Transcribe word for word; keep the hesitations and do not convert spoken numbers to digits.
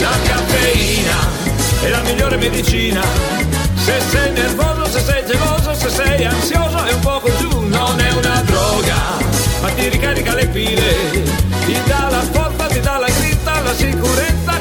La caffeina è la migliore medicina. Se sei nervoso, se sei geloso, se sei ansioso è un poco giù. Non è una droga, ma ti ricarica le pile, ti dà la forza, ti dà la grinta, la sicurezza